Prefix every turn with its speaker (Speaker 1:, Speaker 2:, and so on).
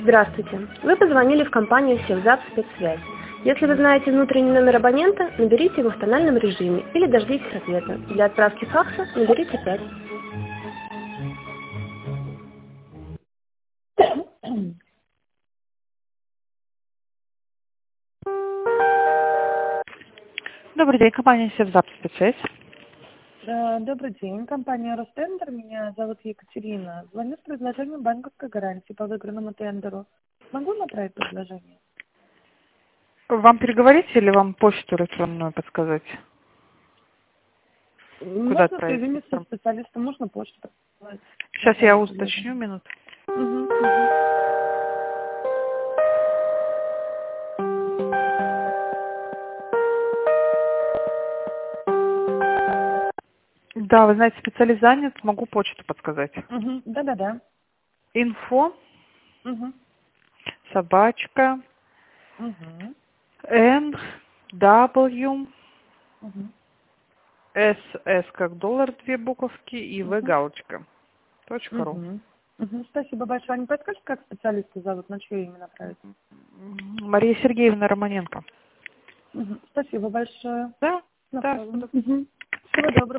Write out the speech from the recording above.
Speaker 1: Здравствуйте. Вы позвонили в компанию «Севзап Спецсвязь». Если вы знаете внутренний номер абонента, наберите его в тональном режиме или дождитесь ответа. Для отправки факса наберите 5.
Speaker 2: Добрый день, компания «Севзап Спецсвязь».
Speaker 3: Добрый день, компания «Ростендер». Меня зовут Екатерина. Звоню с предложением банковской гарантии по выигранному тендеру. Могу направить предложение?
Speaker 2: Вам переговорить или вам почту электронную подсказать? Куда
Speaker 3: Можно
Speaker 2: отправить?
Speaker 3: соединиться со специалистом, можно почту подсказать.
Speaker 2: Сейчас я уточню минуту. Да, вы знаете, специалист занят, могу почту подсказать.
Speaker 3: Да-да-да.
Speaker 2: Info,
Speaker 3: Мгм.
Speaker 2: собачка,
Speaker 3: Мгм.
Speaker 2: NW,
Speaker 3: Мгм.
Speaker 2: SS как доллар, 2 буковки, и V галочка. .ру.
Speaker 3: Мгм. Мгм. Спасибо большое. А не подскажете, как специалиста зовут, на чье имя направить?
Speaker 2: Мария Сергеевна Романенко.
Speaker 3: Спасибо большое.
Speaker 2: Да, да.
Speaker 3: Направлю. Всего доброго.